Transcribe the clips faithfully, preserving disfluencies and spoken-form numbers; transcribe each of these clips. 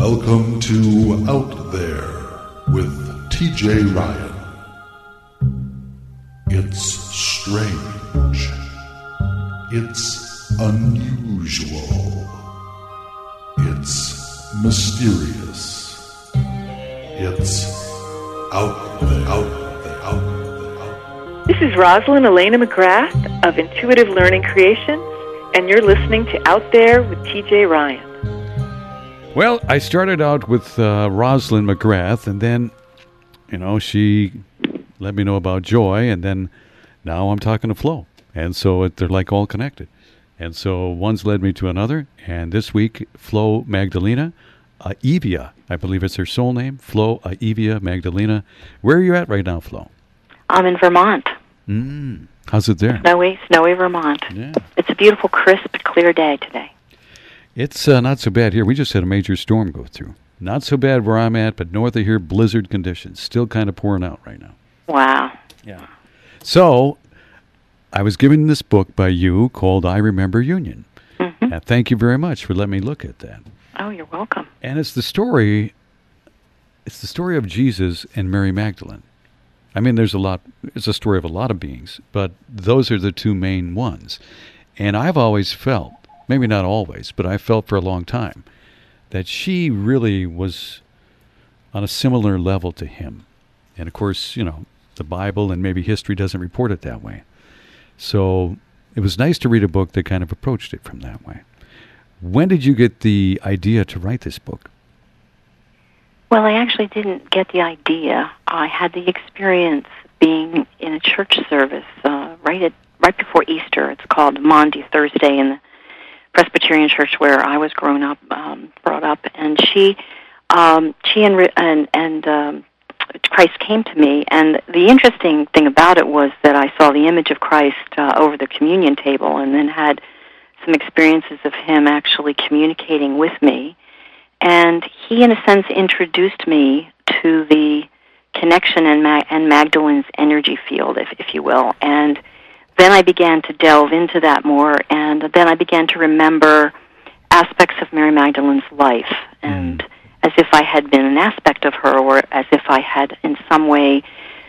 Welcome to Out There with T J Ryan. It's strange. It's unusual. It's mysterious. It's out there, out there, out there, out there. This is Rosalind Elena McGrath of Intuitive Learning Creations, and you're listening to Out There with T J Ryan. Well, I started out with uh, Rosalind McGrath, and then, you know, she let me know about Joy, and then now I'm talking to Flo. And so it, they're like all connected. And so one's led me to another, and this week, Flo Magdalena Aivia, I believe it's her soul name, Flo Aivia Magdalena. Where are you at right now, Flo? I'm in Vermont. Mm. How's it there? Snowy, snowy Vermont. Yeah. It's a beautiful, crisp, clear day today. It's uh, not so bad here. We just had a major storm go through. Not so bad where I'm at, but north of here, blizzard conditions. Still kind of pouring out right now. Wow. Yeah. So, I was given this book by you called I Remember Union. Mm-hmm. And thank you very much for letting me look at that. Oh, you're welcome. And it's the story, it's the story of Jesus and Mary Magdalene. I mean, there's a lot, it's a story of a lot of beings, but those are the two main ones. And I've always felt, maybe not always, but I felt for a long time that she really was on a similar level to him. And of course, you know, the Bible and maybe history doesn't report it that way. So it was nice to read a book that kind of approached it from that way. When did you get the idea to write this book? Well, I actually didn't get the idea. I had the experience being in a church service uh, right at right before Easter. It's called Maundy Thursday in the Presbyterian church where I was grown up, um, brought up, and she, um, she and and, and um, Christ came to me. And the interesting thing about it was that I saw the image of Christ uh, over the communion table, and then had some experiences of him actually communicating with me. And he, in a sense, introduced me to the connection and, Mag- and Magdalene's energy field, if, if you will. And then I began to delve into that more, and then I began to remember aspects of Mary Magdalene's life, and mm. as if I had been an aspect of her, or as if I had in some way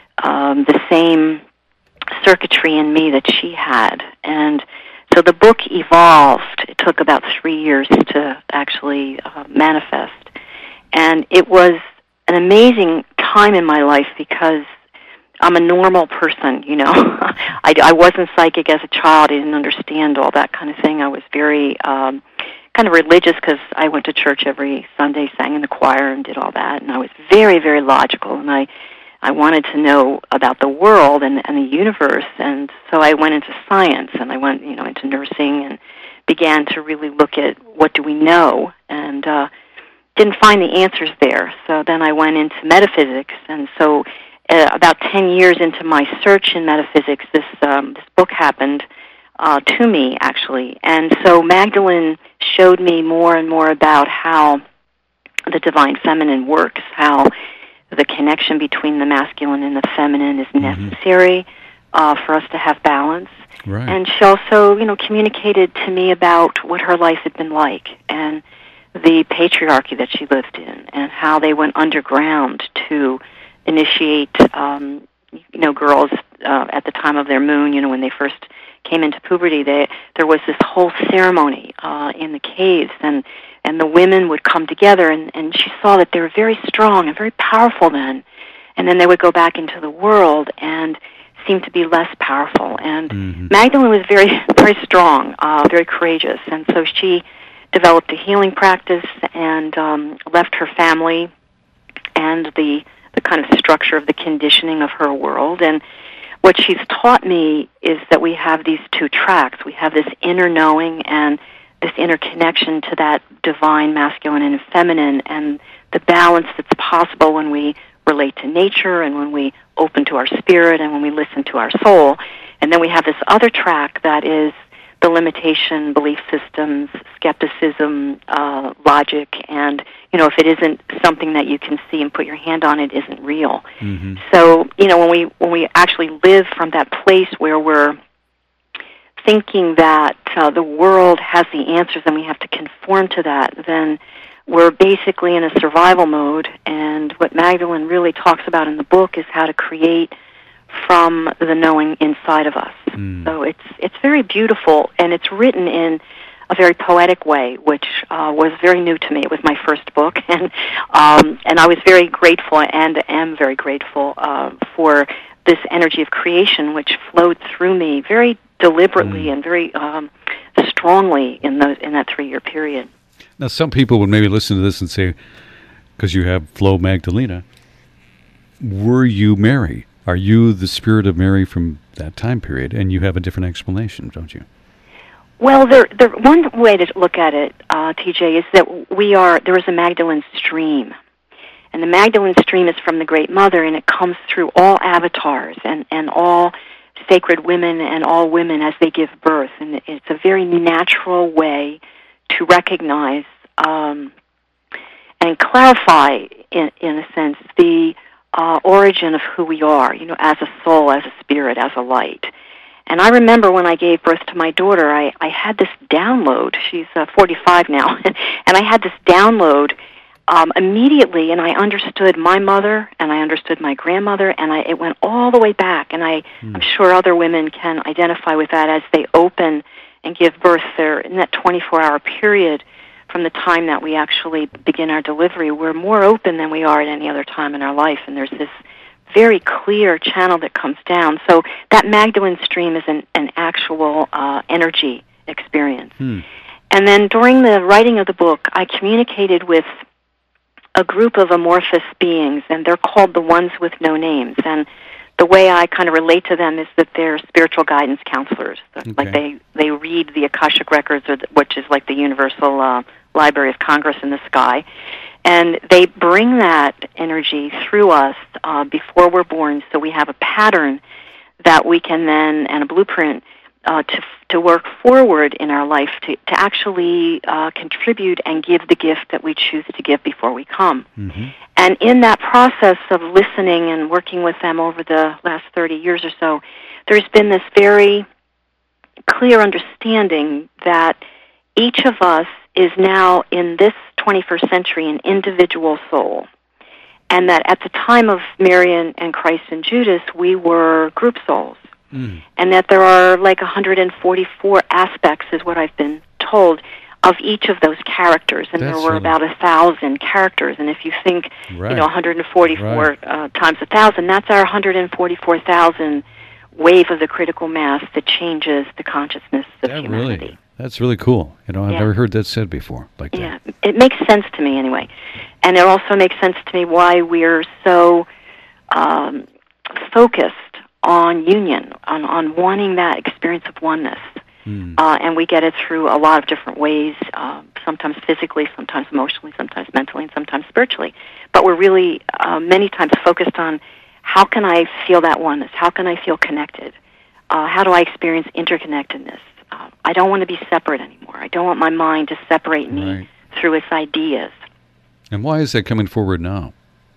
um, the same circuitry in me that she had. And so the book evolved. It took about three years to actually uh, manifest. And it was an amazing time in my life because I'm a normal person, you know. I, I wasn't psychic as a child. I didn't understand all that kind of thing. I was very um, kind of religious because I went to church every Sunday, sang in the choir, and did all that. And I was very, very logical. And I, I wanted to know about the world and, and the universe. And so I went into science, and I went, you know, into nursing, and began to really look at what do we know, and uh, didn't find the answers there. So then I went into metaphysics, and so Uh, about ten years into my search in metaphysics, this um, this book happened uh, to me, actually. And so Magdalene showed me more and more about how the divine feminine works, how the connection between the masculine and the feminine is necessary mm-hmm. uh, for us to have balance. Right. And she also, you know, communicated to me about what her life had been like, and the patriarchy that she lived in, and how they went underground to initiate, um, you know, girls uh, at the time of their moon, you know, when they first came into puberty. They, there was this whole ceremony uh, in the caves, and, and the women would come together, and, and she saw that they were very strong and very powerful then, and then they would go back into the world and seem to be less powerful. And mm-hmm. Magdalene was very, very strong, uh, very courageous, and so she developed a healing practice and um, left her family and the the kind of structure of the conditioning of her world. And what she's taught me is that we have these two tracks. We have this inner knowing and this inner connection to that divine masculine and feminine, and the balance that's possible when we relate to nature and when we open to our spirit and when we listen to our soul. And then we have this other track that is the limitation, belief systems, skepticism, uh, logic, and, you know, if it isn't something that you can see and put your hand on, it isn't real. Mm-hmm. So, you know, when we when we actually live from that place where we're thinking that uh, the world has the answers and we have to conform to that, then we're basically in a survival mode, and what Magdalene really talks about in the book is how to create from the knowing inside of us. Mm. So it's it's very beautiful, and it's written in a very poetic way, which uh, was very new to me. It was my first book, and um, and I was very grateful, and am very grateful uh, for this energy of creation, which flowed through me very deliberately mm. and very um, strongly in those in that three-year period. Now, some people would maybe listen to this and say, because you have Flo Magdalena, were you Mary? Are you the spirit of Mary from that time period? And you have a different explanation, don't you? Well, there, there, one way to look at it, uh, T J, is that we are, there is a Magdalene stream. And the Magdalene stream is from the Great Mother, and it comes through all avatars and, and all sacred women and all women as they give birth. And it's a very natural way to recognize um, and clarify, in, in a sense, the uh, origin of who we are, you know, as a soul, as a spirit, as a light. And I remember when I gave birth to my daughter, I, I had this download. She's uh, forty-five now. And I had this download um, immediately, and I understood my mother, and I understood my grandmother, and I, it went all the way back. And I, mm. I'm sure other women can identify with that as they open and give birth there in that twenty-four hour period from the time that we actually begin our delivery. We're more open than we are at any other time in our life, and there's this very clear channel that comes down. So that Magdalene stream is an, an actual uh, energy experience. Hmm. And then during the writing of the book, I communicated with a group of amorphous beings, and they're called the ones with no names. And the way I kind of relate to them is that they're spiritual guidance counselors. Okay. Like they, they read the Akashic Records, or the, which is like the Universal uh, Library of Congress in the sky. And they bring that energy through us uh, before we're born, so we have a pattern that we can then, and a blueprint, uh, to to work forward in our life to, to actually uh, contribute and give the gift that we choose to give before we come. Mm-hmm. And in that process of listening and working with them over the last thirty years or so, there's been this very clear understanding that each of us is now, in this twenty-first century, an individual soul. And that at the time of Mary and, and Christ and Judas, we were group souls. Mm. And that there are like one hundred forty-four aspects, is what I've been told, of each of those characters. And That's there were really... about a thousand characters. And if you think, right. you know, one hundred forty-four right. uh, times a thousand, that's our one hundred forty-four thousand wave of the critical mass that changes the consciousness of that humanity. Really, that's really cool. You know, I've yeah. never heard that said before like that. Yeah, it makes sense to me anyway. And it also makes sense to me why we're so um, focused on union, on, on wanting that experience of oneness. Mm. Uh, and we get it through a lot of different ways, uh, sometimes physically, sometimes emotionally, sometimes mentally, and sometimes spiritually. But we're really uh, many times focused on, how can I feel that oneness? How can I feel connected? Uh, how do I experience interconnectedness? Uh, I don't want to be separate anymore. I don't want my mind to separate me right. through its ideas. And why is that coming forward now?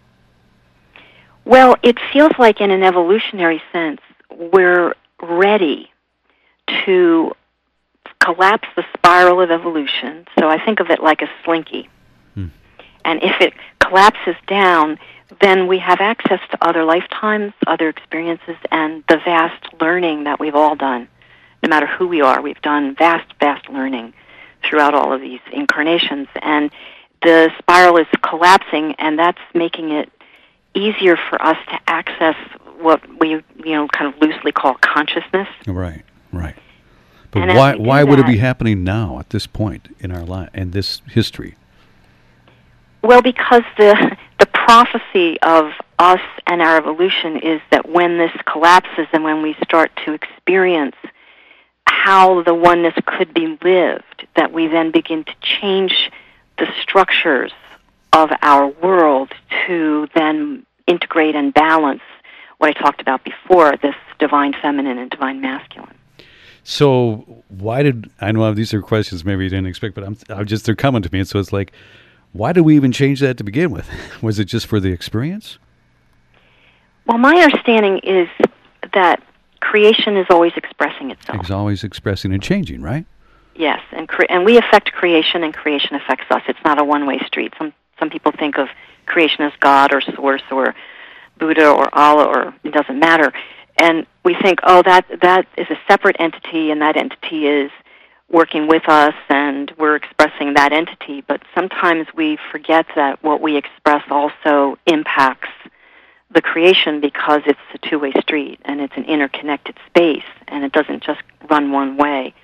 Well, it feels like in an evolutionary sense, we're ready to collapse the spiral of evolution. So I think of it like a slinky. Hmm. And if it collapses down, then we have access to other lifetimes, other experiences, and the vast learning that we've all done. No matter who we are, we've done vast, vast learning throughout all of these incarnations. And the spiral is collapsing, and that's making it easier for us to access what we, you know, kind of loosely call consciousness. Right, right. But and why why that, would it be happening now at this point in our life, in this history? Well, because the the prophecy of us and our evolution is that when this collapses and when we start to experience how the oneness could be lived, that we then begin to change the structures of our world to then integrate and balance what I talked about before, this divine feminine and divine masculine. So why did, I know these are questions maybe you didn't expect, but I'm, I'm just, they're coming to me, and so it's like, why did we even change that to begin with? Was it just for the experience? Well, my understanding is that creation is always expressing itself. It's always expressing and changing, right? Yes, and cre- and we affect creation, and creation affects us. It's not a one-way street. Some some people think of creation as God or Source or Buddha or Allah, or it doesn't matter. And we think, oh, that that is a separate entity, and that entity is working with us, and we're expressing that entity. But sometimes we forget that what we express also impacts the creation, because it's a two-way street, and it's an interconnected space, and it doesn't just run one way.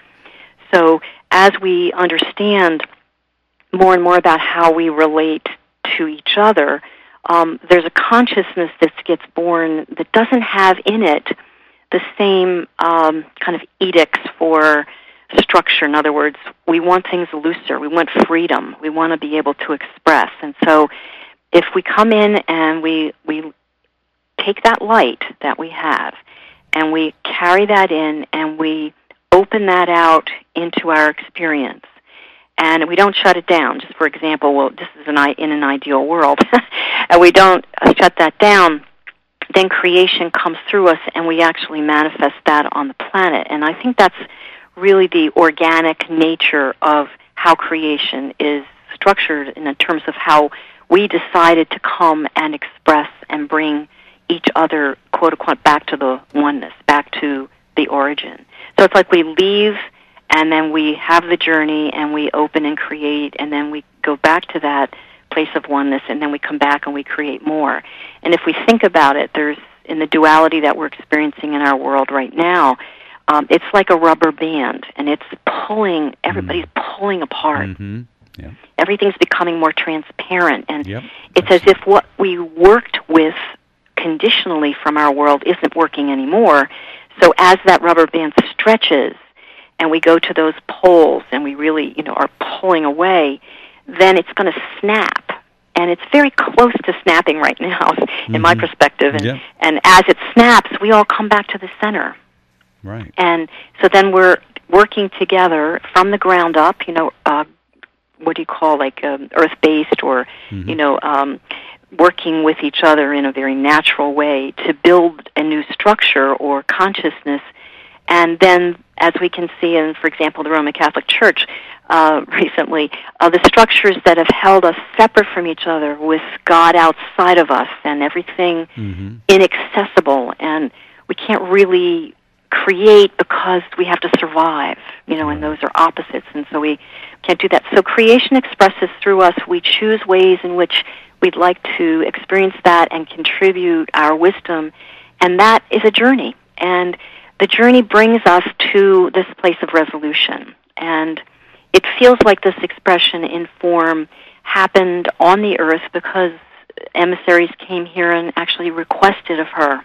So as we understand more and more about how we relate to each other, um, there's a consciousness that gets born that doesn't have in it the same um, kind of edicts for structure. In other words, we want things looser. We want freedom. We want to be able to express. And so if we come in and we we take that light that we have and we carry that in and we open that out into our experience, and we don't shut it down. Just for example, well, this is an, in an ideal world, and we don't shut that down, then creation comes through us, and we actually manifest that on the planet. And I think that's really the organic nature of how creation is structured in terms of how we decided to come and express and bring each other, quote unquote, back to the oneness, back to the origin. So it's like we leave, and then we have the journey, and we open and create, and then we go back to that place of oneness, and then we come back and we create more. And if we think about it, there's, in the duality that we're experiencing in our world right now, um, it's like a rubber band, and it's pulling, everybody's mm. pulling apart. Mm-hmm. Yeah. Everything's becoming more transparent, and yep. it's as if what we worked with conditionally from our world isn't working anymore. So as that rubber band stretches and we go to those poles and we really, you know, are pulling away, then it's going to snap. And it's very close to snapping right now, in mm-hmm. my perspective. And, yep. and as it snaps, we all come back to the center. Right. And so then we're working together from the ground up, you know, uh, what do you call, like um, earth-based, or, mm-hmm. you know, um, working with each other in a very natural way to build a new structure or consciousness. And then, as we can see in, for example, the Roman Catholic Church uh, recently, uh, the structures that have held us separate from each other, with God outside of us and everything mm-hmm. inaccessible, and we can't really create because we have to survive, you know, and those are opposites, and so we can't do that. So creation expresses through us. We choose ways in which we'd like to experience that and contribute our wisdom, and that is a journey. And the journey brings us to this place of resolution. And it feels like this expression in form happened on the earth because emissaries came here and actually requested of her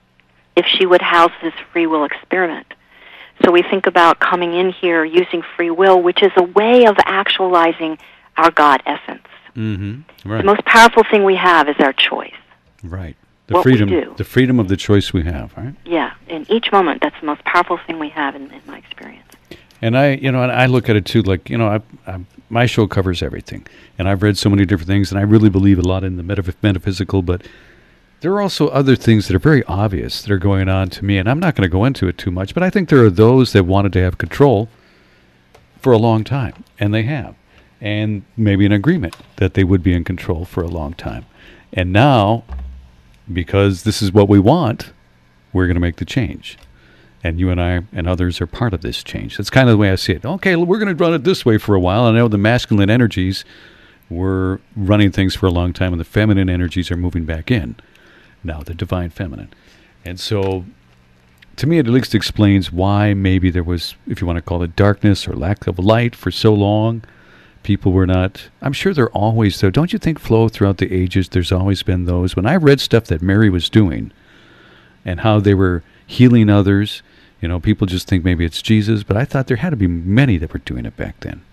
if she would house this free will experiment. So we think about coming in here using free will, which is a way of actualizing our God essence. Mm-hmm. Right. The most powerful thing we have is our choice. Right. The what freedom, we do. The freedom of the choice we have, right? Yeah. In each moment, that's the most powerful thing we have in, in my experience. And I, you know, and I look at it too, like, you know, I, I, my show covers everything, and I've read so many different things, and I really believe a lot in the metaph- metaphysical, but there are also other things that are very obvious that are going on to me, and I'm not going to go into it too much, but I think there are those that wanted to have control for a long time, and they have. And maybe an agreement that they would be in control for a long time. And now, because this is what we want, we're going to make the change. And you and I and others are part of this change. That's kind of the way I see it. Okay, we're going to run it this way for a while. I know the masculine energies were running things for a long time, and the feminine energies are moving back in. Now, the divine feminine. And so, to me, it at least explains why maybe there was, if you want to call it darkness or lack of light for so long. People were not, I'm sure they're always, though, don't you think, Flo, throughout the ages, there's always been those. When I read stuff that Mary was doing and how they were healing others, you know, people just think maybe it's Jesus, but I thought there had to be many that were doing it back then.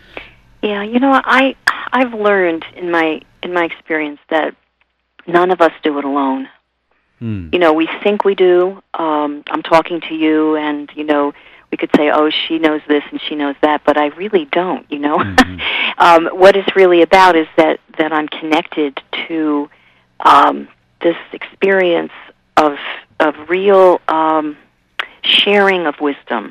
Yeah, you know, I, I've learned in my in my experience that none of us do it alone. Hmm. You know, we think we do. Um, I'm talking to you, and, you know, we could say, oh, she knows this and she knows that, but I really don't, you know. Mm-hmm. um, what it's really about is that, that I'm connected to um, this experience of of real um, sharing of wisdom.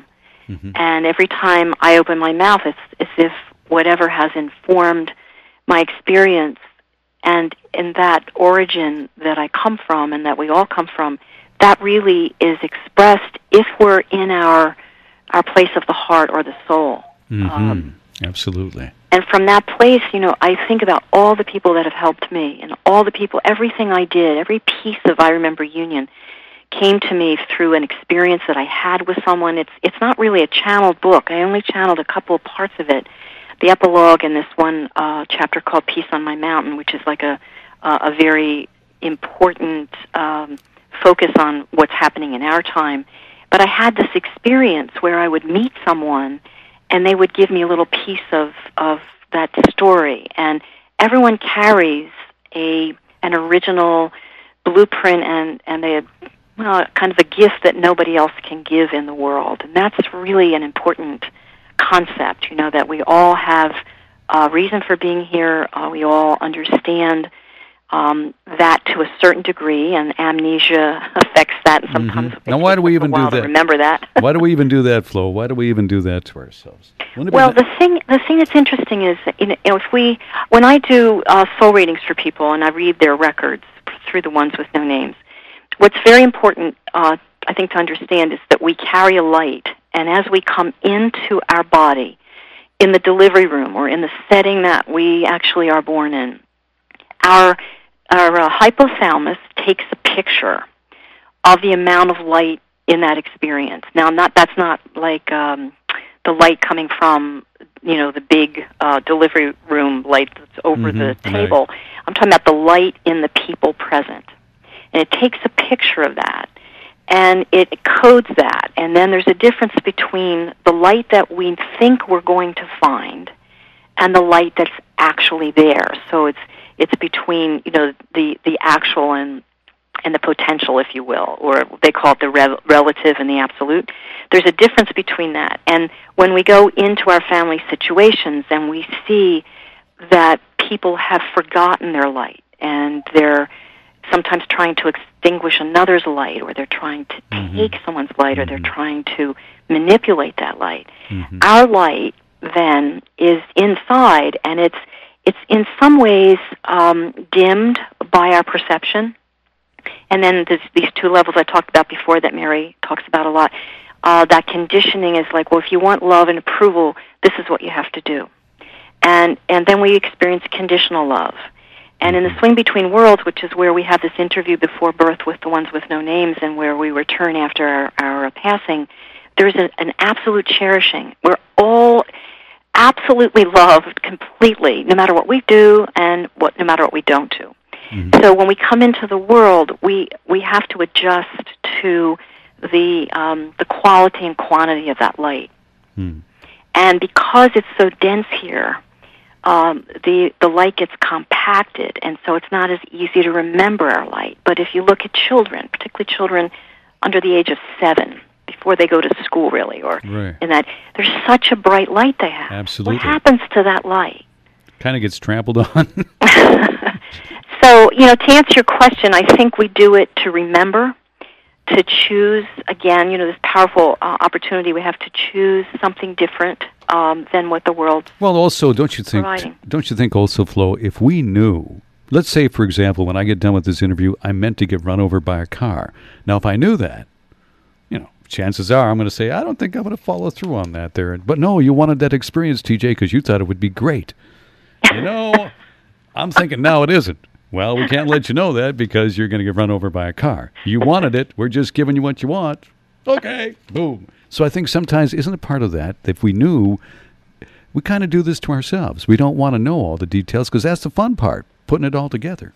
Mm-hmm. And every time I open my mouth, it's as if whatever has informed my experience and in that origin that I come from and that we all come from, that really is expressed if we're in our our place of the heart or the soul. Mm-hmm. Um, Absolutely. and from that place, you know, I think about all the people that have helped me and all the people, everything I did, every piece of I Remember Union came to me through an experience that I had with someone. It's it's not really a channeled book. I only channeled a couple of parts of it. The epilogue in this one uh, chapter called Peace on My Mountain, which is like a, uh, a very important um, focus on what's happening in our time. But I had this experience where I would meet someone and they would give me a little piece of, of that story. And everyone carries a an original blueprint and, and they had, well, kind of a gift that nobody else can give in the world. And that's really an important concept, you know, that we all have a reason for being here. Uh, we all understand um, that to a certain degree, and amnesia affects that. And sometimes Mm-hmm. Now, why do we even do that? Remember that? Why do we even do that, Flo? Why do we even do that to ourselves? Well, the thing the thing that's interesting is, you know, if we when I do uh, soul readings for people and I read their records through the ones with no names, what's very important, uh, I think, to understand is that we carry a light, and as we come into our body, in the delivery room or in the setting that we actually are born in, our our uh, hypothalamus takes a picture of the amount of light in that experience. Now, not that's not like um, the light coming from, you know, the big uh, delivery room light that's over mm-hmm, the table. Right. I'm talking about the light in the people present. And it takes a picture of that, and it codes that. And then there's a difference between the light that we think we're going to find and the light that's actually there. So it's it's between, you know, the, the actual and and the potential, if you will, or they call it the re- relative and the absolute. There's a difference between that. And when we go into our family situations and we see that people have forgotten their light and they're sometimes trying to extinguish another's light, or they're trying to mm-hmm. take someone's light, or mm-hmm. they're trying to manipulate that light. Mm-hmm. Our light, then, is inside, and it's it's in some ways um, dimmed by our perception. And then there's these two levels I talked about before that Mary talks about a lot. Uh, that conditioning is like, well, if you want love and approval, this is what you have to do. And and then we experience conditional love. And in the Swing Between Worlds, which is where we have this interview before birth with the ones with no names and where we return after our, our passing, there's a, an absolute cherishing. We're all absolutely loved completely, no matter what we do and what no matter what we don't do. Mm-hmm. So when we come into the world, we, we have to adjust to the um, the quality and quantity of that light. Mm. And because it's so dense here, Um, the the light gets compacted, and so it's not as easy to remember our light. But if you look at children, particularly children under the age of seven, before they go to school, really, or right. in that, there's such a bright light they have. Absolutely. What happens to that light? Kind of gets trampled on. So, you know, to answer your question, I think we do it to remember, to choose, again, you know, this powerful uh, opportunity we have to choose something different um, than what the world Well, also, don't you think, providing. don't you think also, Flo, if we knew, let's say, for example, when I get done with this interview, I meant to get run over by a car. Now, if I knew that, you know, chances are I'm going to say, I don't think I'm going to follow through on that there. But no, you wanted that experience, T J, because you thought it would be great. You know, I'm thinking, no, it isn't. Well, we can't let you know that because you're going to get run over by a car. You wanted it. We're just giving you what you want. Okay. Boom. So I think sometimes, isn't it part of that, that if we knew, we kind of do this to ourselves. We don't want to know all the details because that's the fun part, putting it all together.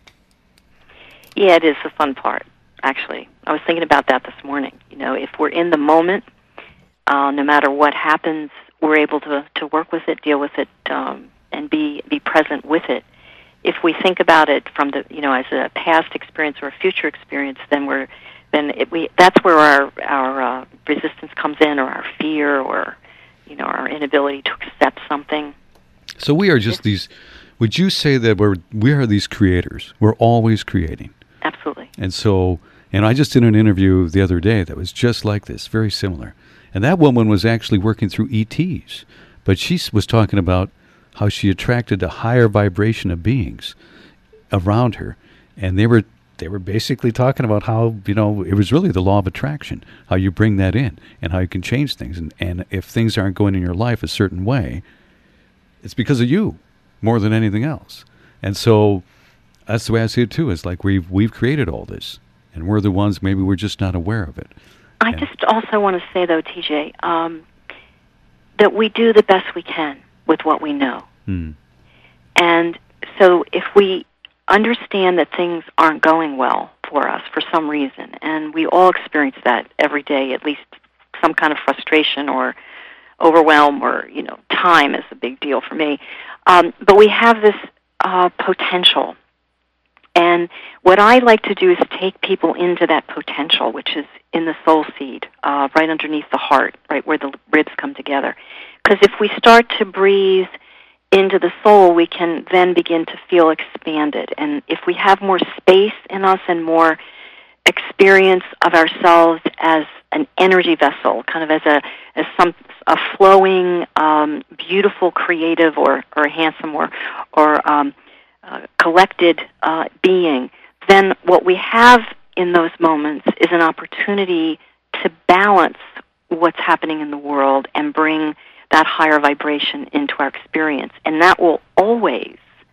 Yeah, it is the fun part, actually. I was thinking about that this morning. You know, if we're in the moment, uh, no matter what happens, we're able to, to work with it, deal with it, um, and be, be present with it. If we think about it from the, you know, as a past experience or a future experience, then we're, then it, we, that's where our, our uh, resistance comes in, or our fear, or, you know, our inability to accept something. So we are just these, would you say that we're, we are these creators? We're always creating. Absolutely. And so, and I just did an interview the other day that was just like this, very similar. And that woman was actually working through E Ts. But she s- was talking about how she attracted a higher vibration of beings around her. And they were they were basically talking about how, you know, it was really the law of attraction, how you bring that in and how you can change things. And, and if things aren't going in your life a certain way, it's because of you more than anything else. And so that's the way I see it too. It's like we've we've created all this, and we're the ones, maybe we're just not aware of it. I And- just also want to say, though, T J, um, that we do the best we can with what we know. Hmm. And so if we understand that things aren't going well for us for some reason, and we all experience that every day, at least some kind of frustration or overwhelm, or, you know, time is a big deal for me. Um, but we have this uh, potential. And what I like to do is take people into that potential, which is in the soul seed, uh, right underneath the heart, right where the ribs come together. Because if we start to breathe into the soul, we can then begin to feel expanded. And if we have more space in us and more experience of ourselves as an energy vessel, kind of as a as some a flowing, um, beautiful, creative, or or handsome, or or um, uh, collected uh, being, then what we have in those moments is an opportunity to balance what's happening in the world and bring that higher vibration into our experience, and that will always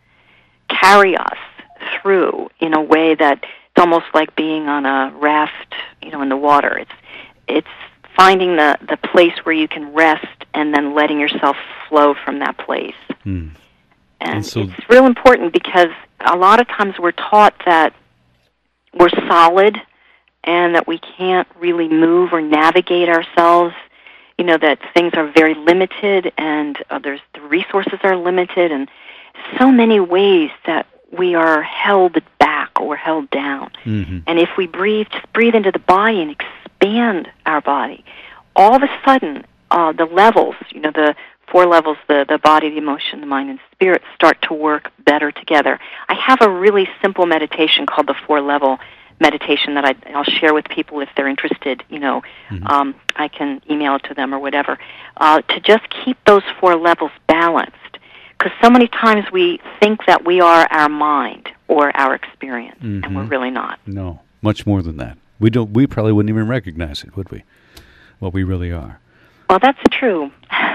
carry us through in a way that it's almost like being on a raft, you know, in the water. It's it's finding the, the place where you can rest and then letting yourself flow from that place. Hmm. And, And so- it's real important because a lot of times we're taught that we're solid and that we can't really move or navigate ourselves. You know, that things are very limited and uh, there's, the resources are limited, and so many ways that we are held back or held down. Mm-hmm. And if we breathe, just breathe into the body and expand our body, all of a sudden, uh, the levels, you know, the four levels, the, the body, the emotion, the mind, and spirit, start to work better together. I have a really simple meditation called the four-level meditation that I, I'll share with people if they're interested. You know, Mm-hmm. um, I can email it to them or whatever, uh, to just keep those four levels balanced. Because so many times we think that we are our mind or our experience, and we're Mhm. really not. No, much more than that. We don't. We probably wouldn't even recognize it, would we? What we really are. Well, that's true.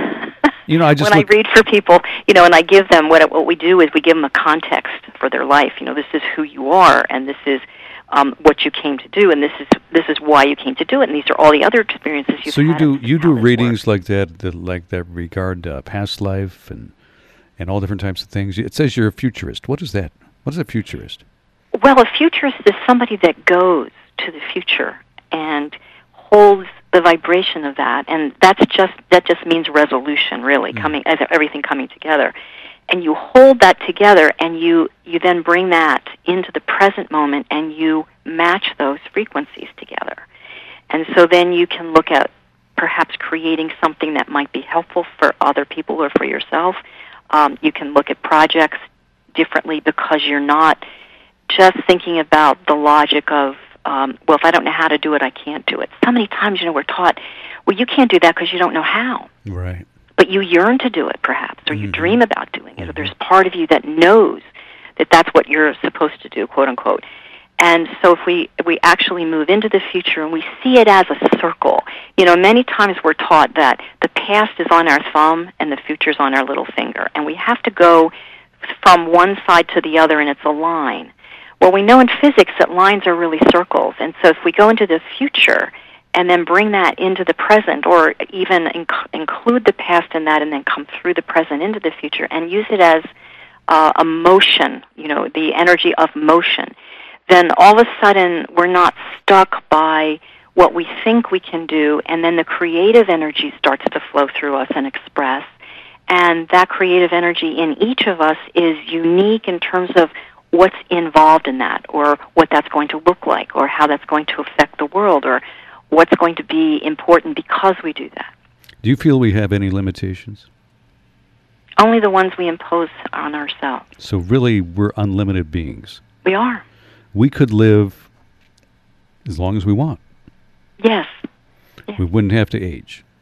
You know, I just when look- I read for people, you know, and I give them what what we do is we give them a context for their life. You know, this is who you are, and this is um, what you came to do, and this is this is why you came to do it, and these are all the other experiences you've So you had. do and this you is do how this readings works. like that, that like that regard uh, past life and and all different types of things. It says you're a futurist. What is that? What is a futurist? Well, a futurist is somebody that goes to the future and holds the vibration of that, and that's just that just means resolution, really, Mm. coming as everything coming together. And you hold that together, and you you then bring that into the present moment, and you match those frequencies together. And so then you can look at perhaps creating something that might be helpful for other people or for yourself. Um, you can look at projects differently because you're not just thinking about the logic of, um, well, if I don't know how to do it, I can't do it. So many times, you know, we're taught, well, you can't do that because you don't know how. Right. But you yearn to do it, perhaps, or you Mhm. dream about doing it, or Mhm. there's part of you that knows that that's what you're supposed to do, quote unquote. And so if we we actually move into the future and we see it as a circle, you know, many times we're taught that the past is on our thumb and the future's on our little finger, and we have to go from one side to the other, and it's a line. Well, we know in physics that lines are really circles, and so if we go into the future and then bring that into the present, or even inc- include the past in that and then come through the present into the future and use it as uh, a motion, you know, the energy of motion, then all of a sudden we're not stuck by what we think we can do, and then the creative energy starts to flow through us and express. And that creative energy in each of us is unique in terms of what's involved in that, or what that's going to look like, or how that's going to affect the world, or what's going to be important because we do that. Do you feel we have any limitations? Only the ones we impose on ourselves. So really, we're unlimited beings. We are. We could live as long as we want. Yes. We wouldn't have to age.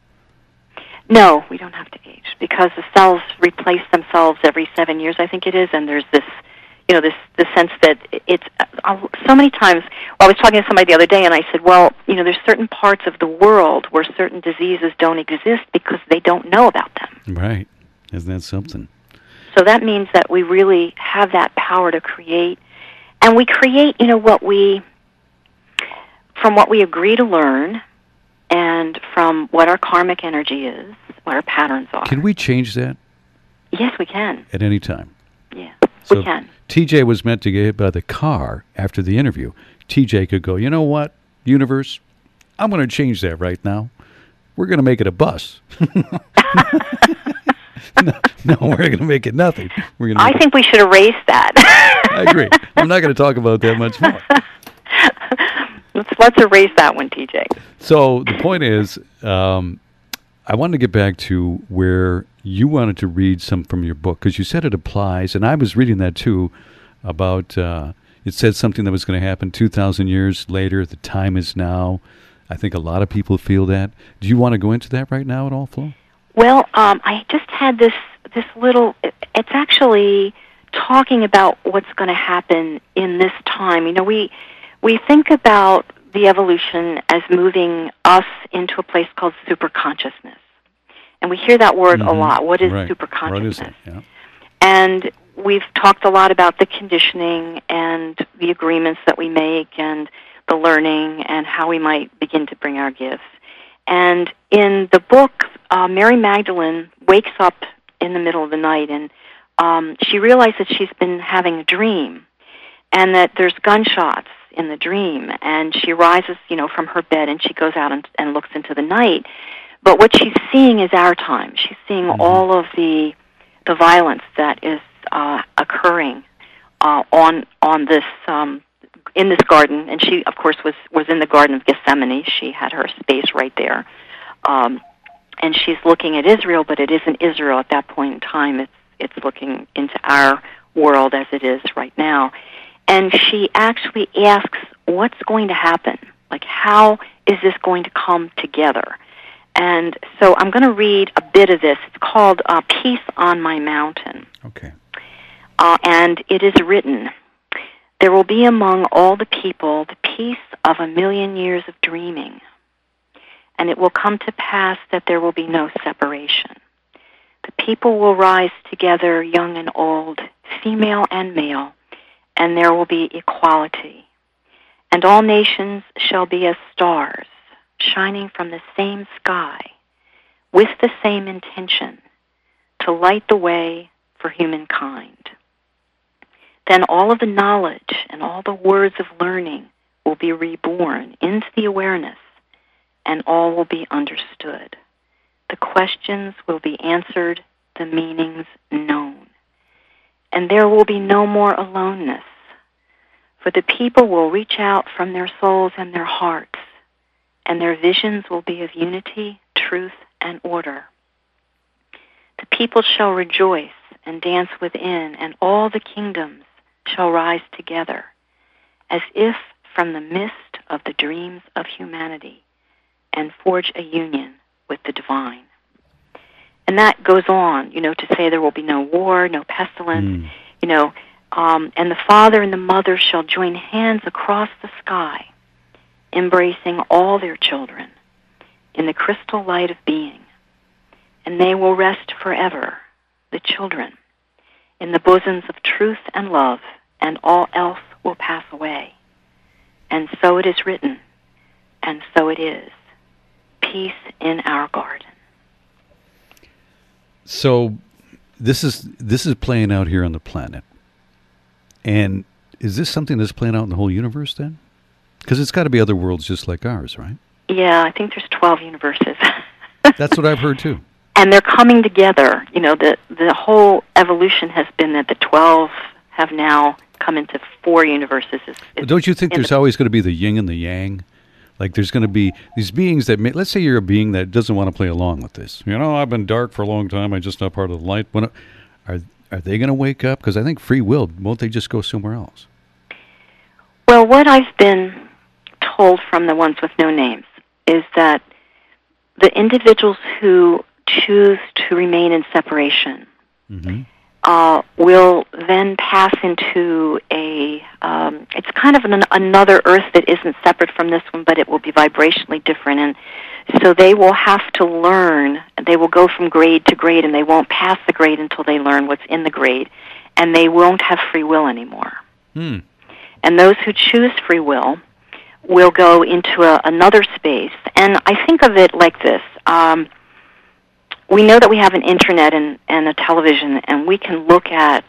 No, we don't have to age because the cells replace themselves every seven years, I think it is, and there's this, you know, this the sense that it's uh, so many times. Well, I was talking to somebody the other day, and I said, well, you know, there's certain parts of the world where certain diseases don't exist because they don't know about them. Right. Isn't that something? So that means that we really have that power to create, and we create, you know, what we, from what we agree to learn, and from what our karmic energy is, what our patterns are. Can we change that? Yes, we can. At any time? Yeah, so we can. T J was meant to get hit by the car after the interview. T J could go, you know what, universe, I'm going to change that right now. We're going to make it a bus. no, no, we're going to make it nothing. We're going. I think we should erase that. I agree. I'm not going to talk about that much more. Let's let's erase that one, T J. So the point is, um, I wanted to get back to where you wanted to read some from your book, because you said it applies, and I was reading that too, about, uh, it said something that was going to happen two thousand years later, the time is now. I think a lot of people feel that. Do you want to go into that right now at all, Flo? Well, um, I just had this, this little, it's actually talking about what's going to happen in this time. You know, we... We think about the evolution as moving us into a place called superconsciousness. And we hear that word mm-hmm. a lot. What is right. superconsciousness? What is it? Yeah. And we've talked a lot about the conditioning and the agreements that we make and the learning and how we might begin to bring our gifts. And in the book, uh, Mary Magdalene wakes up in the middle of the night, and um, she realizes she's been having a dream and that there's gunshots in the dream, and she rises, you know, from her bed, and she goes out and, and looks into the night. But what she's seeing is our time. She's seeing mm-hmm. all of the the violence that is uh, occurring uh, on on this um, in this garden. And she, of course, was was in the Garden of Gethsemane. She had her space right there, um, and she's looking at Israel, but it isn't Israel at that point in time. It's it's looking into our world as it is right now. And she actually asks, what's going to happen? Like, how is this going to come together? And so I'm going to read a bit of this. It's called uh, Peace on My Mountain. Okay. Uh, and it is written, there will be among all the people the peace of a million years of dreaming. And it will come to pass that there will be no separation. The people will rise together, young and old, female and male, and there will be equality. And all nations shall be as stars, shining from the same sky, with the same intention, to light the way for humankind. Then all of the knowledge and all the words of learning will be reborn into the awareness, and all will be understood. The questions will be answered, the meanings known. And there will be no more aloneness, for the people will reach out from their souls and their hearts, and their visions will be of unity, truth, and order. The people shall rejoice and dance within, and all the kingdoms shall rise together, as if from the mist of the dreams of humanity, and forge a union with the divine. And that goes on, you know, to say there will be no war, no pestilence, mm. you know, um, and the father and the mother shall join hands across the sky, embracing all their children in the crystal light of being. And they will rest forever, the children, in the bosoms of truth and love, and all else will pass away. And so it is written, and so it is. Peace in our garden. So this is this is playing out here on the planet. And is this something that's playing out in the whole universe then? Because it's got to be other worlds just like ours, right? Yeah, I think there's twelve universes. That's what I've heard too. And they're coming together. You know, the the whole evolution has been that the twelve have now come into four universes. It's, it's Don't you think there's the, always going to be the yin and the yang? Like there's going to be these beings that, may, let's say you're a being that doesn't want to play along with this. You know, I've been dark for a long time. I'm just not part of the light. When, are are they going to wake up? Because I think free will, won't they just go somewhere else? Well, what I've been told from the ones with no names is that the individuals who choose to remain in separation Mm-hmm. uh, will then pass into a, um, it's kind of an, another earth that isn't separate from this one, but it will be vibrationally different. And so they will have to learn, they will go from grade to grade, and they won't pass the grade until they learn what's in the grade, and they won't have free will anymore. Hmm. And those who choose free will will go into a, another space. And I think of it like this. Um, we know that we have an internet and, and a television, and we can look at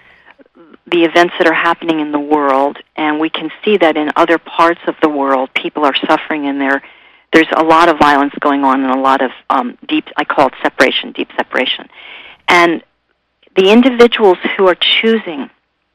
the events that are happening in the world, and we can see that in other parts of the world, people are suffering, and there, there's a lot of violence going on and a lot of um, deep, I call it separation, deep separation. And the individuals who are choosing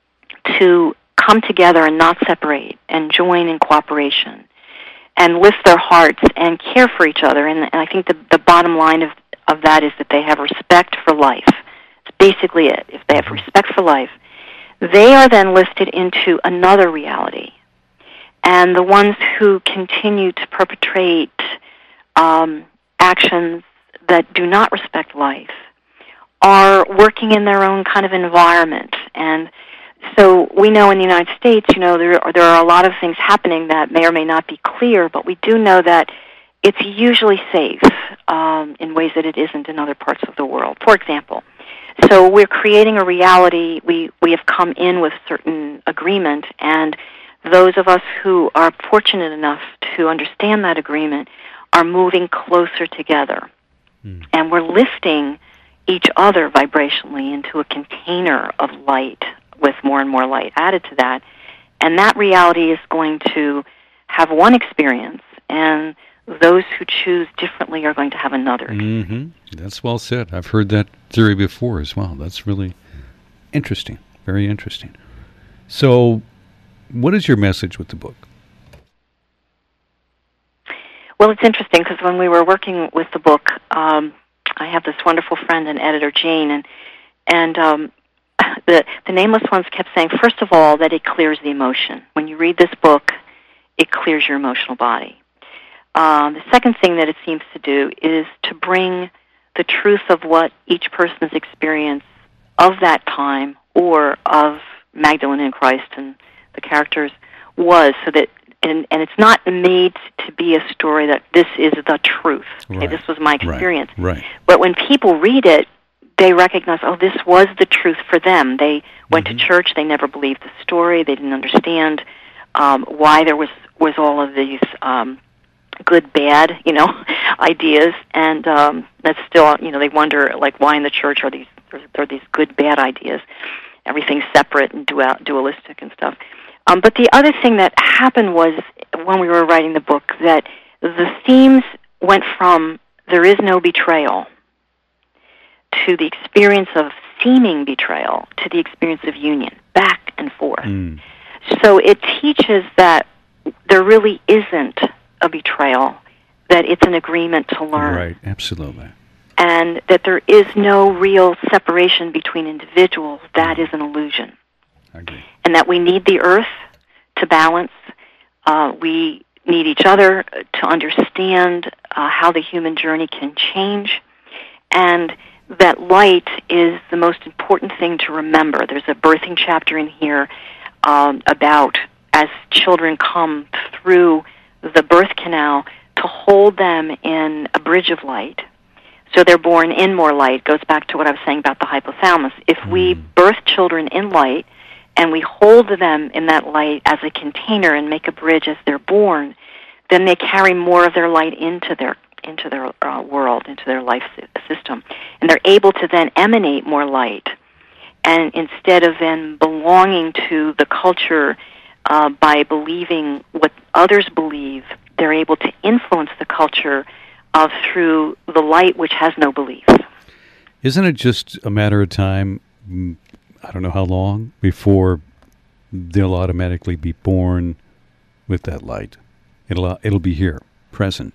to come together and not separate and join in cooperation and lift their hearts and care for each other, and, and I think the, the bottom line of of that is that they have respect for life. It's basically it. If they have respect for life, they are then lifted into another reality. And the ones who continue to perpetrate um, actions that do not respect life are working in their own kind of environment. And so we know in the United States, you know, there are, there are a lot of things happening that may or may not be clear, but we do know that it's usually safe um, in ways that it isn't in other parts of the world. For example, so we're creating a reality. We, we have come in with certain agreement, and those of us who are fortunate enough to understand that agreement are moving closer together. Mm. And we're lifting each other vibrationally into a container of light with more and more light added to that. And that reality is going to have one experience, and those who choose differently are going to have another. Mm-hmm. That's well said. I've heard that theory before as well. That's really interesting. Very interesting. So, what is your message with the book? Well, it's interesting because when we were working with the book, um, I have this wonderful friend and editor, Jane, and and um, the the Nameless Ones kept saying, first of all, that it clears the emotion. When you read this book, it clears your emotional body. Um, the second thing that it seems to do is to bring the truth of what each person's experience of that time or of Magdalene and Christ and the characters was, so that, and, and it's not made to be a story that this is the truth. Okay, right. This was my experience. Right. Right. But when people read it, they recognize, oh, this was the truth for them. They went mm-hmm. to church, they never believed the story, they didn't understand um, why there was, was all of these um, good, bad, you know, ideas, and um, that's still, you know, they wonder, like, why in the church are these there are these good, bad ideas? Everything's separate and dual, dualistic and stuff. Um, but the other thing that happened was, when we were writing the book, that the themes went from there is no betrayal to the experience of seeming betrayal to the experience of union, back and forth. Mm. So it teaches that there really isn't a betrayal, that it's an agreement to learn. Right, absolutely. And that there is no real separation between individuals. That is an illusion. I agree. And that we need the earth to balance. Uh, we need each other to understand uh, how the human journey can change. And that light is the most important thing to remember. There's a birthing chapter in here um, about as children come through the birth canal, to hold them in a bridge of light. So they're born in more light. Goes back to what I was saying about the hypothalamus. If mm. we birth children in light and we hold them in that light as a container and make a bridge as they're born, then they carry more of their light into their into their uh, world, into their life system. And they're able to then emanate more light. And instead of then belonging to the culture uh, by believing what others believe, they're able to influence the culture uh, through the light which has no belief. Isn't it just a matter of time, I don't know how long, before they'll automatically be born with that light? It'll it'll be here, present.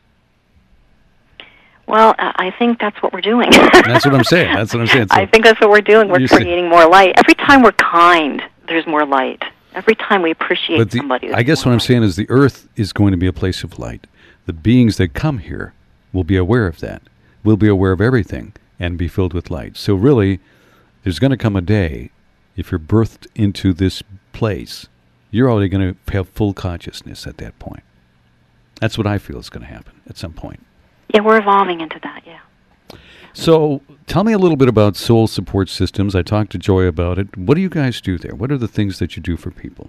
Well, I think that's what we're doing. That's what I'm saying. That's what I'm saying. So I think that's what we're doing. We're creating say, more light. Every time we're kind, there's more light. Every time we appreciate but the, somebody. I guess what I'm light. saying is the earth is going to be a place of light. The beings that come here will be aware of that. we'll be aware of everything and be filled with light. So really, there's going to come a day, if you're birthed into this place, you're already going to have full consciousness at that point. That's what I feel is going to happen at some point. Yeah, we're evolving into that, yeah. So tell me a little bit about Soul Support Systems. I talked to Joy about it. What do you guys do there? What are the things that you do for people?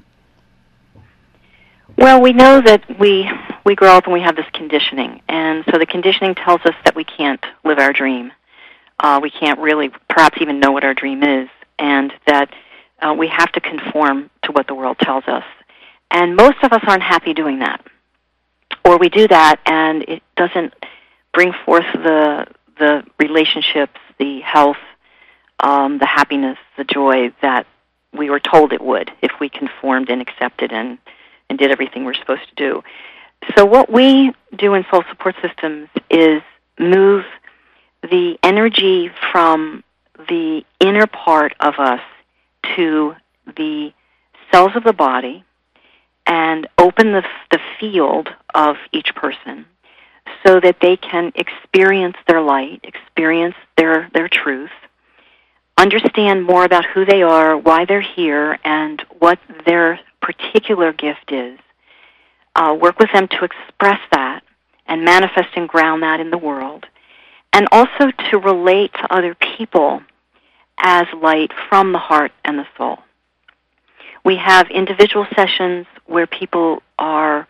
Well, we know that we we grow up and we have this conditioning, and so the conditioning tells us that we can't live our dream. Uh, we can't really perhaps even know what our dream is, and that uh, we have to conform to what the world tells us. And most of us aren't happy doing that. Or we do that, and it doesn't bring forth the the relationships, the health, um, the happiness, the joy that we were told it would if we conformed and accepted and, and did everything we're supposed to do. So what we do in Soul Support Systems is move the energy from the inner part of us to the cells of the body and open the, the field of each person so that they can experience their light, experience their, their truth, understand more about who they are, why they're here, and what their particular gift is. Uh, work with them to express that and manifest and ground that in the world, and also to relate to other people as light from the heart and the soul. We have individual sessions where people are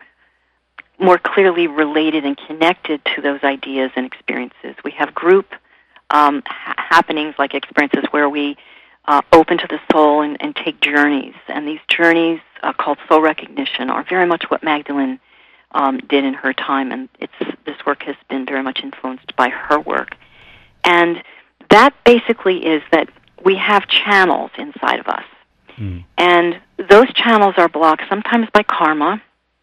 more clearly related and connected to those ideas and experiences. We have group um, ha- happenings like experiences where we uh, open to the soul and, and take journeys. And these journeys, uh, called soul recognition, are very much what Magdalene um, did in her time, and it's this work has been very much influenced by her work. And that basically is that we have channels inside of us. Mm. And those channels are blocked sometimes by karma,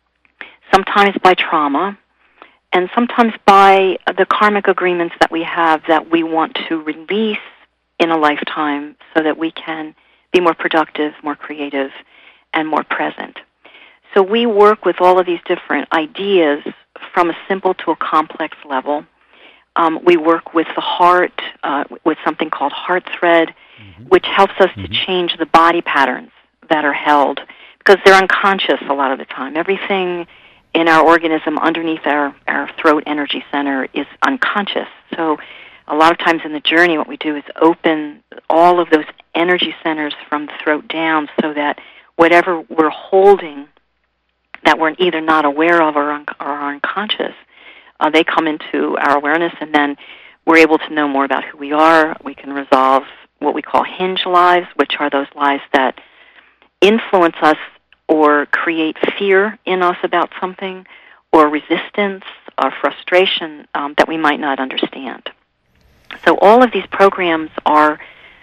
sometimes by trauma, and sometimes by the karmic agreements that we have that we want to release in a lifetime so that we can be more productive, more creative, and more present. So we work with all of these different ideas from a simple to a complex level. Um, we work with the heart, uh, with something called Heart Thread, mm-hmm. which helps us mm-hmm. to change the body patterns that are held, because they're unconscious a lot of the time. Everything in our organism underneath our, our throat energy center is unconscious. So a lot of times in the journey what we do is open all of those energy centers from the throat down so that whatever we're holding that we're either not aware of or, un- or are unconscious, uh, they come into our awareness, and then we're able to know more about who we are. We can resolve what we call hinge lies, which are those lies that influence us or create fear in us about something, or resistance or frustration um, that we might not understand. So all of these programs are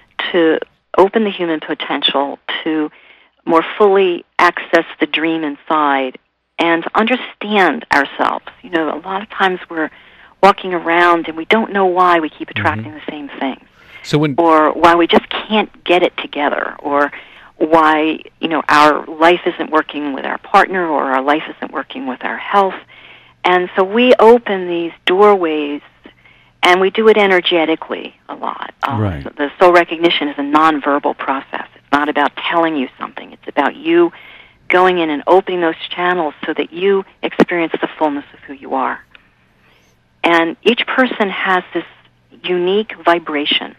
to open the human potential to more fully access the dream inside and understand ourselves. You know, a lot of times we're walking around and we don't know why we keep attracting mm-hmm. the same things. So when or why we just can't get it together, or why, you know, our life isn't working with our partner, or our life isn't working with our health. And so we open these doorways, and we do it energetically a lot. Um, right. So the soul recognition is a nonverbal process. It's not about telling you something. It's about you going in and opening those channels so that you experience the fullness of who you are. And each person has this unique vibration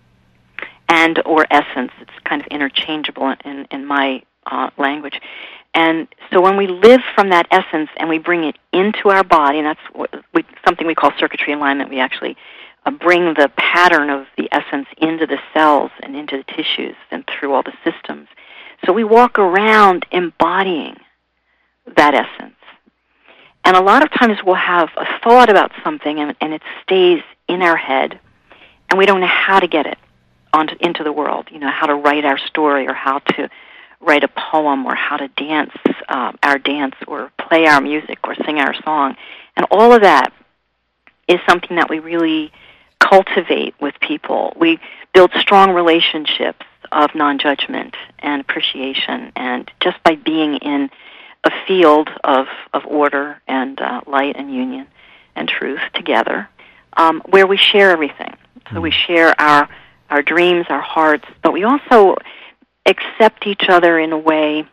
and or essence. It's kind of interchangeable in, in my uh, language. And so when we live from that essence and we bring it into our body, and that's what we, something we call circuitry alignment, we actually uh, bring the pattern of the essence into the cells and into the tissues and through all the systems. So we walk around embodying that essence. And a lot of times we'll have a thought about something and, and it stays in our head, and we don't know how to get it onto, into the world, you know, how to write our story or how to write a poem or how to dance uh, our dance or play our music or sing our song. And all of that is something that we really cultivate with people. We build strong relationships of non-judgment and appreciation, and just by being in a field of, of order and uh, light and union and truth together, um, where we share everything. So mm. we share our our dreams, our hearts, but we also accept each other in a way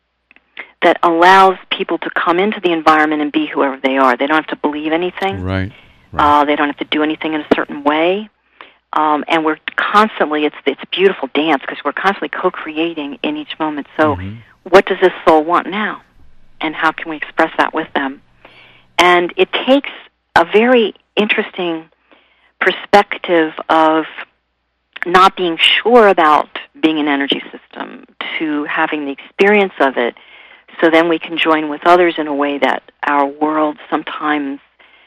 that allows people to come into the environment and be whoever they are. They don't have to believe anything. Right. right. Uh, they don't have to do anything in a certain way. Um, and we're constantly, it's it's beautiful dance because we're constantly co-creating in each moment. So mm-hmm. what does this soul want now? And how can we express that with them? And it takes a very interesting perspective of not being sure about being an energy system to having the experience of it, so then we can join with others in a way that our world sometimes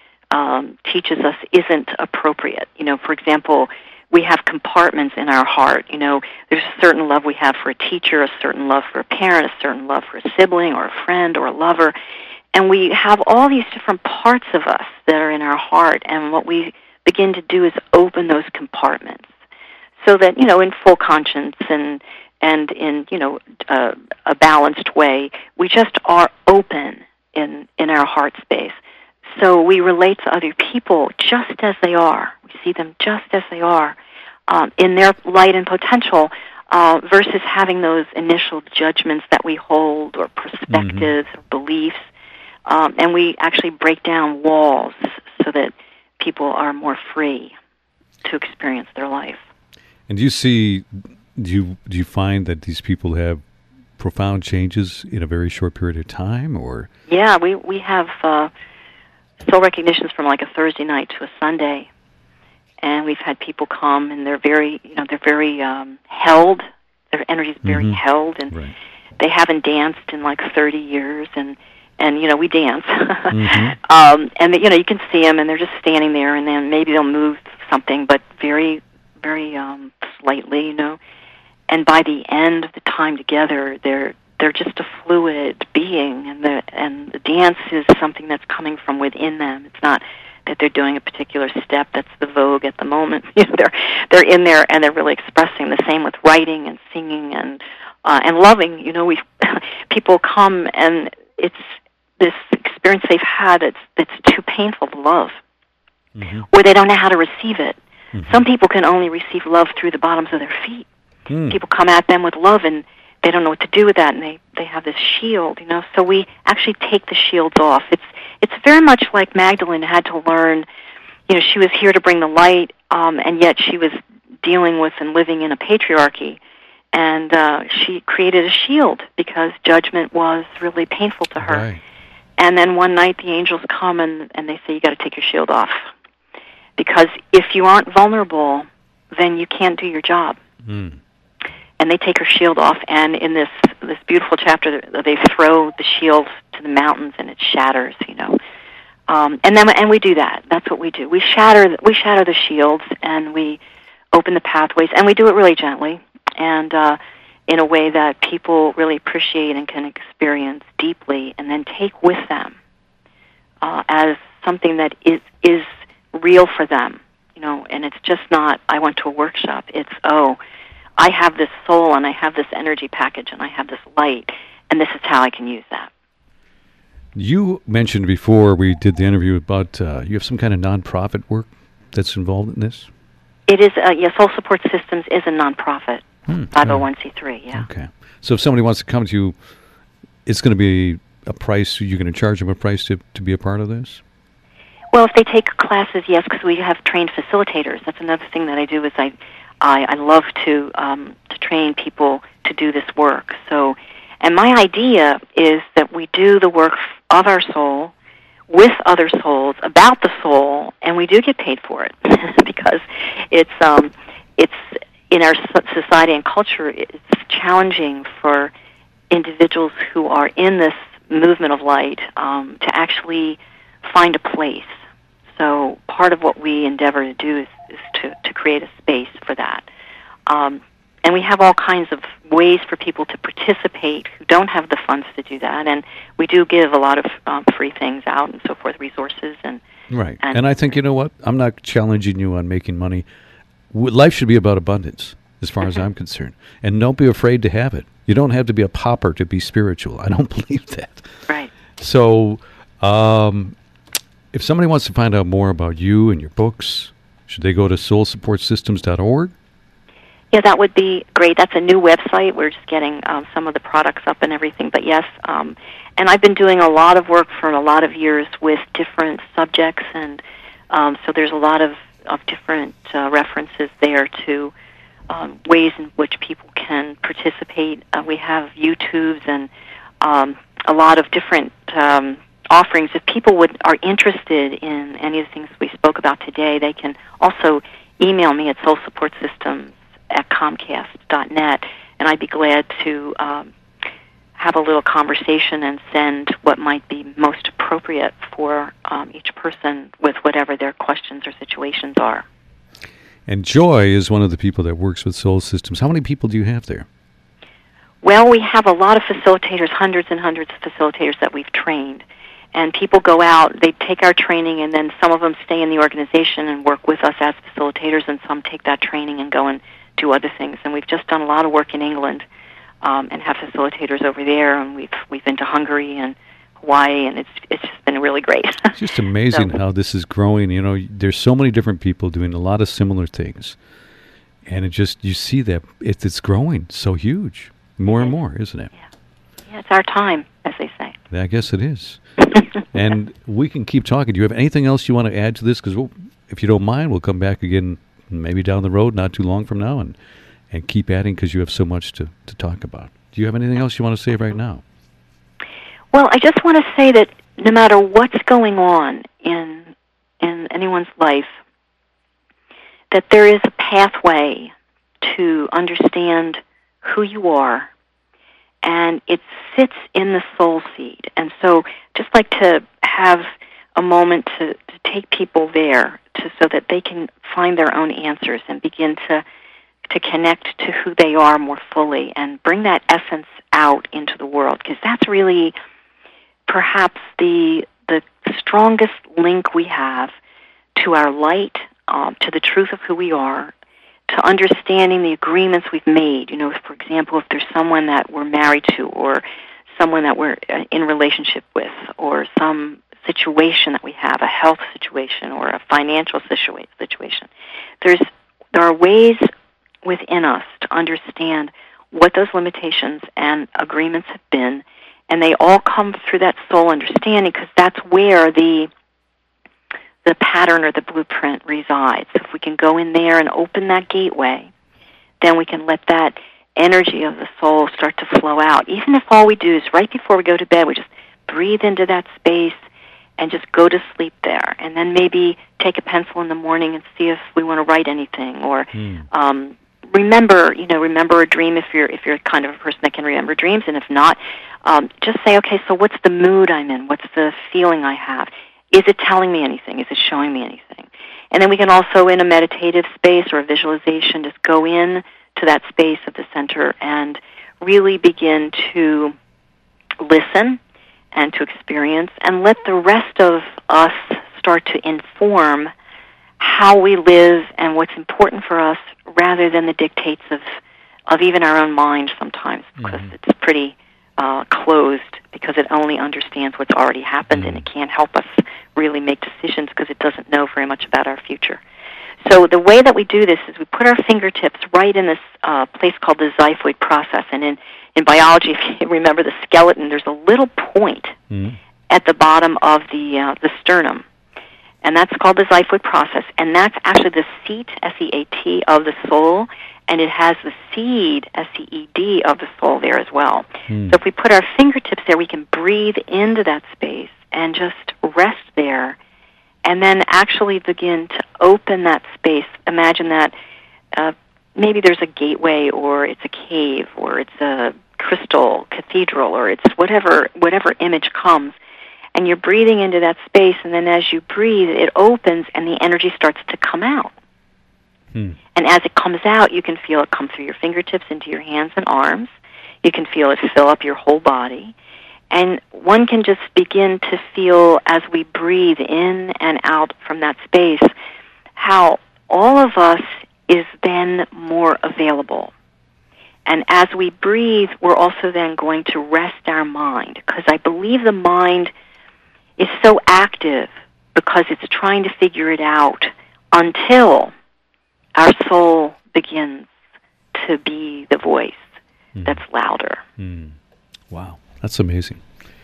um, teaches us isn't appropriate. You know, for example, we have compartments in our heart. You know, there's a certain love we have for a teacher, a certain love for a parent, a certain love for a sibling or a friend or a lover, and we have all these different parts of us that are in our heart, and what we begin to do is open those compartments so that, you know, in full conscience and and in, you know, uh, a balanced way, we just are open in, in our heart space. So we relate to other people just as they are. We see them just as they are, um, in their light and potential, uh, versus having those initial judgments that we hold or perspectives mm-hmm. or beliefs. Um, and we actually break down walls so that people are more free to experience their life. And do you see, do you, do you find that these people have profound changes in a very short period of time, or? Yeah, we, we have uh, soul recognitions from like a Thursday night to a Sunday. And we've had people come and they're very, you know, they're very um, held. Their energy's very mm-hmm. held, and right. they haven't danced in like thirty years, and and you know, we dance. mm-hmm. um, and you know, you can see them, and they're just standing there, and then maybe they'll move something, but very, very um, slightly, you know. And by the end of the time together, they're they're just a fluid being, and the and the dance is something that's coming from within them. It's not that they're doing a particular step that's the vogue at the moment. You know, they're they're in there and they're really expressing. The same with writing and singing and uh, and loving. You know, we people come and it's this experience they've had. It's it's too painful to love, mm-hmm. or they don't know how to receive it. Mm-hmm. Some people can only receive love through the bottoms of their feet. Mm. People come at them with love and they don't know what to do with that, and they, they have this shield, you know. So we actually take the shields off. It's it's very much like Magdalene had to learn, you know, she was here to bring the light, um, and yet she was dealing with and living in a patriarchy, and uh, she created a shield because judgment was really painful to her. Right. And then one night the angels come and, and they say, you got to take your shield off, because if you aren't vulnerable, then you can't do your job. Mm. And they take her shield off, and in this this beautiful chapter, they throw the shield to the mountains, and it shatters. You know, um, and then and we do that. That's what we do. We shatter we shatter the shields, and we open the pathways, and we do it really gently, and uh, in a way that people really appreciate and can experience deeply, and then take with them uh, as something that is is real for them. You know, and it's just not, I went to a workshop. It's, oh, I have this soul, and I have this energy package, and I have this light, and this is how I can use that. You mentioned before we did the interview about uh, you have some kind of nonprofit work that's involved in this? It is, uh, yeah, Soul Support Systems is a nonprofit, hmm. five oh one c three, yeah. Okay. So if somebody wants to come to you, it's going to be a price, you're going to charge them a price to, to be a part of this? Well, if they take classes, yes, because we have trained facilitators. That's another thing that I do is I I, I love to um, to train people to do this work. So, and my idea is that we do the work of our soul with other souls about the soul, and we do get paid for it because it's um, it's in our society and culture. It's challenging for individuals who are in this movement of light um, to actually find a place. So part of what we endeavor to do is, is to, to create a space for that. Um, and we have all kinds of ways for people to participate who don't have the funds to do that. And we do give a lot of um, free things out and so forth, resources. and Right. And, and I think, you know what? I'm not challenging you on making money. Life should be about abundance, as far as I'm concerned. And don't be afraid to have it. You don't have to be a pauper to be spiritual. I don't believe that. Right. So... Um, if somebody wants to find out more about you and your books, should they go to soul support systems dot org? Yeah, that would be great. That's a new website. We're just getting um, some of the products up and everything. But yes, um, and I've been doing a lot of work for a lot of years with different subjects, and um, so there's a lot of, of different uh, references there to um, ways in which people can participate. Uh, we have YouTubes and um, a lot of different um, offerings. If people would are interested in any of the things we spoke about today, they can also email me at soul support systems at comcast dot net, and I'd be glad to um, have a little conversation and send what might be most appropriate for um, each person with whatever their questions or situations are. And Joy is one of the people that works with Soul Systems. How many people do you have there? Well, we have a lot of facilitators, hundreds and hundreds of facilitators that we've trained. And people go out, they take our training, and then some of them stay in the organization and work with us as facilitators, and some take that training and go and do other things. And we've just done a lot of work in England um, and have facilitators over there, and we've we've been to Hungary and Hawaii, and it's it's just been really great. It's just amazing so, how this is growing. You know, there's so many different people doing a lot of similar things, and it just, you see that it's, it's growing so huge, more and more, isn't it? Yeah. yeah, it's our time, as they say. I guess it is. And we can keep talking. Do you have anything else you want to add to this? Because we'll, if you don't mind, we'll come back again maybe down the road, not too long from now, and, and keep adding because you have so much to, to talk about. Do you have anything else you want to say right now? Well, I just want to say that no matter what's going on in in anyone's life, that there is a pathway to understand who you are, and it sits in the soul seed. And so just like to have a moment to, to take people there to, so that they can find their own answers and begin to to connect to who they are more fully and bring that essence out into the world, because that's really perhaps the the strongest link we have to our light, um, to the truth of who we are, to understanding the agreements we've made. You know, for example, if there's someone that we're married to, or someone that we're in relationship with, or some situation that we have, a health situation or a financial situa- situation, there's there are ways within us to understand what those limitations and agreements have been, and they all come through that soul understanding, because that's where the the pattern or the blueprint resides. If we can go in there and open that gateway, then we can let that energy of the soul start to flow out. Even if all we do is right before we go to bed, we just breathe into that space and just go to sleep there, and then maybe take a pencil in the morning and see if we want to write anything, or mm. um, remember, you know, remember a dream if you're if you're kind of a person that can remember dreams, and if not, um, just say, okay, so what's the mood I'm in? What's the feeling I have? Is it telling me anything? Is it showing me anything? And then we can also, in a meditative space or a visualization, just go in to that space of the center and really begin to listen and to experience, and let the rest of us start to inform how we live and what's important for us, rather than the dictates of, of even our own mind sometimes, because mm-hmm. it's pretty uh, closed, because it only understands what's already happened, mm-hmm. and it can't help us really make decisions because it doesn't know very much about our future. So the way that we do this is we put our fingertips right in this uh, place called the xiphoid process. And in, in biology, if you remember the skeleton, there's a little point mm. at the bottom of the uh, the sternum. And that's called the xiphoid process. And that's actually the seat, S E A T, of the soul. And it has the seed, S E E D, of the soul there as well. Mm. So if we put our fingertips there, we can breathe into that space and just rest there, and then actually begin to open that space. Imagine that uh, maybe there's a gateway, or it's a cave, or it's a crystal cathedral, or it's whatever whatever image comes, and you're breathing into that space, and then as you breathe, it opens, and the energy starts to come out. Hmm. And as it comes out, you can feel it come through your fingertips into your hands and arms. You can feel it fill up your whole body. And one can just begin to feel, as we breathe in and out from that space, how all of us is then more available. And as we breathe, we're also then going to rest our mind, because I believe the mind is so active, because it's trying to figure it out until our soul begins to be the voice mm. that's louder. Mm. Wow, that's amazing.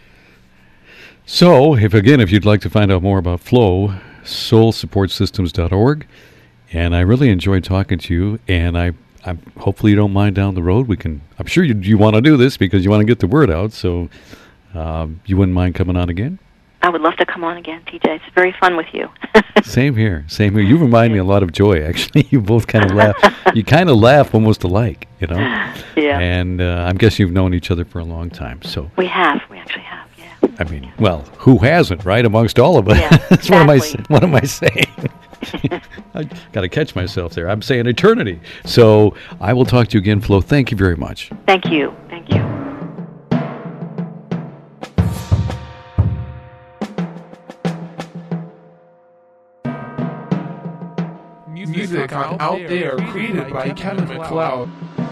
So, if again, if you'd like to find out more about Flow, soul support systems dot org. And I really enjoyed talking to you, and I, I hopefully you don't mind down the road. We can. I'm sure you you want to do this because you want to get the word out. So, um, you wouldn't mind coming on again? I would love to come on again, T J. It's very fun with you. Same here. Same here. You remind me a lot of Joy, actually. You both kind of laugh. You kind of laugh almost alike, you know? Yeah. And uh, I'm guessing you've known each other for a long time. So we have. We actually have, yeah. I mean, well, who hasn't, right, amongst all of us? Yeah, exactly. what, am I, what am I saying? I got to catch myself there. I'm saying eternity. So I will talk to you again, Flo. Thank you very much. Thank you. Thank you. Music on Out There created by Kevin MacLeod.